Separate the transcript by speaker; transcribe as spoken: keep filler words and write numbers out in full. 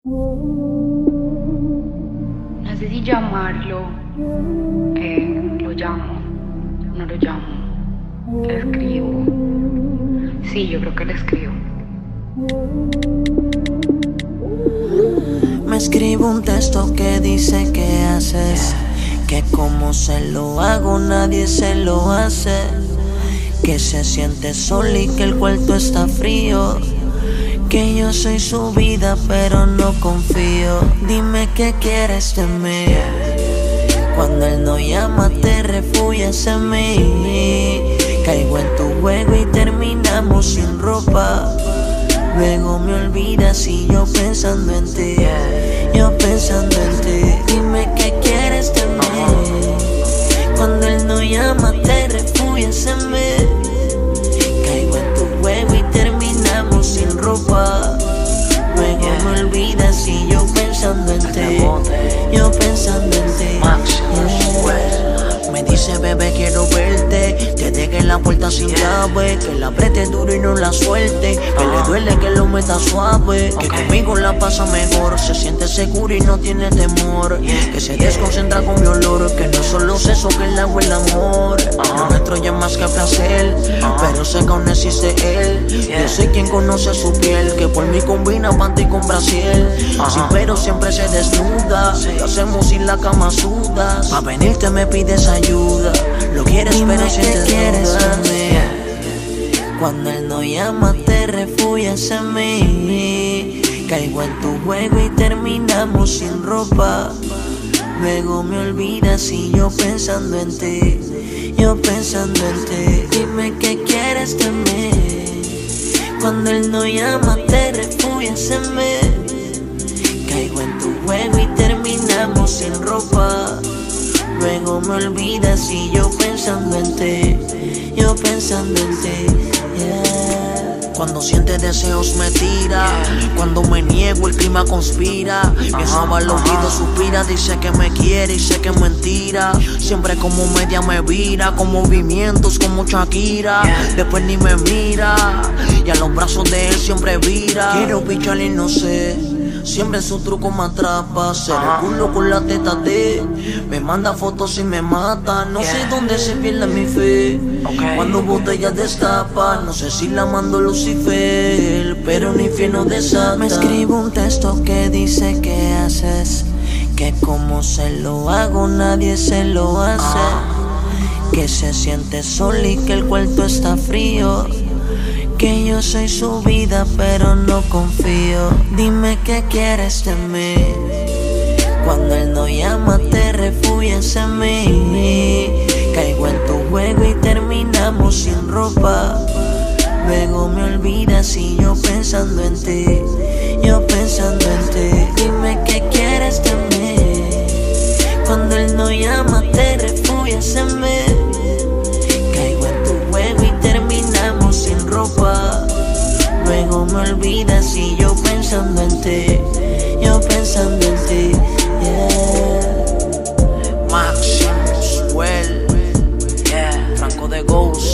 Speaker 1: No sé si llamarlo, eh, lo llamo, no lo llamo, le escribo. Sí, yo creo que le escribo.
Speaker 2: Me escribo un texto que dice que haces, que como se lo hago nadie se lo hace, que se siente sola y que el cuarto está frío, que yo soy su vida pero no confío. Dime qué quieres de mí. Cuando él no llama te refugias en mí. Caigo en tu juego y terminamos sin ropa. Luego me olvidas y yo pensando en ti, yo pensando en ti. Dime qué quieres de mí. Cuando él no llama te refugias en mí. Caigo en tu juego y terminamos sin ropa. Luego me olvidas y yo pensando en ti, yo pensando en ti. Me dice bebé quiero verte, que deje la puerta sin llave, que la apriete duro y no la suelte, que le duele que lo meta suave, que conmigo la pasa mejor, se siente seguro y no tiene temor, que se desconcentra con mi olor, que no es solo sexo, que el agua y el amor, lo nuestro ya es más que placer, pero sé que aún existe él. Yo soy quien conoce su piel, que por mí combina panty con brasiel, sin pero siempre se desnuda, lo hacemos sin la cama suda, pa' venirte me pides ayuda, lo quieres
Speaker 1: Dime
Speaker 2: pero sientes
Speaker 1: qué quieres
Speaker 2: dudas.
Speaker 1: de mí.
Speaker 2: Cuando él no llama te refugias en mí. Caigo en tu juego y terminamos sin ropa. Luego me olvidas y yo pensando en ti, yo pensando en ti. Dime qué quieres de mí. Cuando él no llama te refugias en mí. Caigo en tu juego y terminamos sin ropa. Luego me olvidas y yo pensando en ti, yo pensando en ti, yeah. Cuando sientes deseos me tira, cuando me niego el clima conspira. Mi java al oído suspira, dice que me quiere y sé que es mentira. Siempre como media me vira, con movimientos como Shakira. Después ni me mira y a los brazos de él siempre vira. Quiero picharle y no sé, siempre en su truco me atrapa. Se le culo con la teta de, me manda fotos y me mata. No sé dónde se pierde mi fe, cuando botella destapa. No sé si la mando Lucifer, pero ni infierno desata. Me escribo un texto que dice que haces, que como se lo hago nadie se lo hace, que se siente sola y que el cuarto está frío, que yo soy su vida pero no confío. Dime qué quieres de mí. Cuando él no llama te refugias en mí. Caigo en tu juego y terminamos sin ropa. Luego me olvidas y yo pensando en ti, yo pensando en ti. Dime qué quieres de mí. Cuando él no llama te refugias en mí. Caigo en tu juego y terminamos sin ropa. Luego me olvidas y yo pensando en ti, yo pensando en ti, yeah. Maximus, well, yeah. Franco de Ghost.